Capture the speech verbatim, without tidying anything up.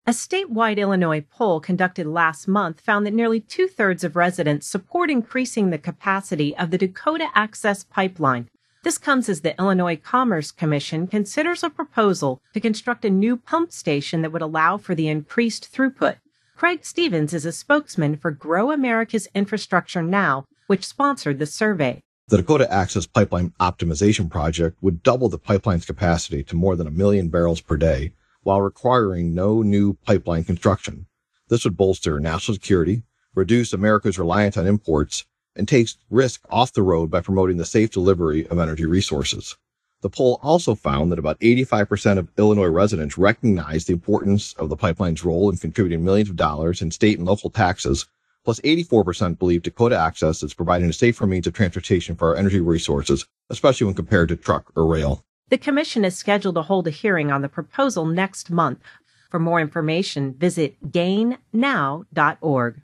A statewide Illinois poll conducted last month found that nearly two-thirds of residents support increasing the capacity of the Dakota Access Pipeline. This comes as the Illinois Commerce Commission considers a proposal to construct a new pump station that would allow for the increased throughput. Craig Stevens is a spokesman for Grow America's Infrastructure Now, which sponsored the survey. The Dakota Access Pipeline Optimization Project would double the pipeline's capacity to more than a million barrels per day, while requiring no new pipeline construction. This would bolster national security, reduce America's reliance on imports, and takes risk off the road by promoting the safe delivery of energy resources. The poll also found that about eighty-five percent of Illinois residents recognize the importance of the pipeline's role in contributing millions of dollars in state and local taxes, plus eighty-four percent believe Dakota Access is providing a safer means of transportation for our energy resources, especially when compared to truck or rail. The commission is scheduled to hold a hearing on the proposal next month. For more information, visit gain now dot org.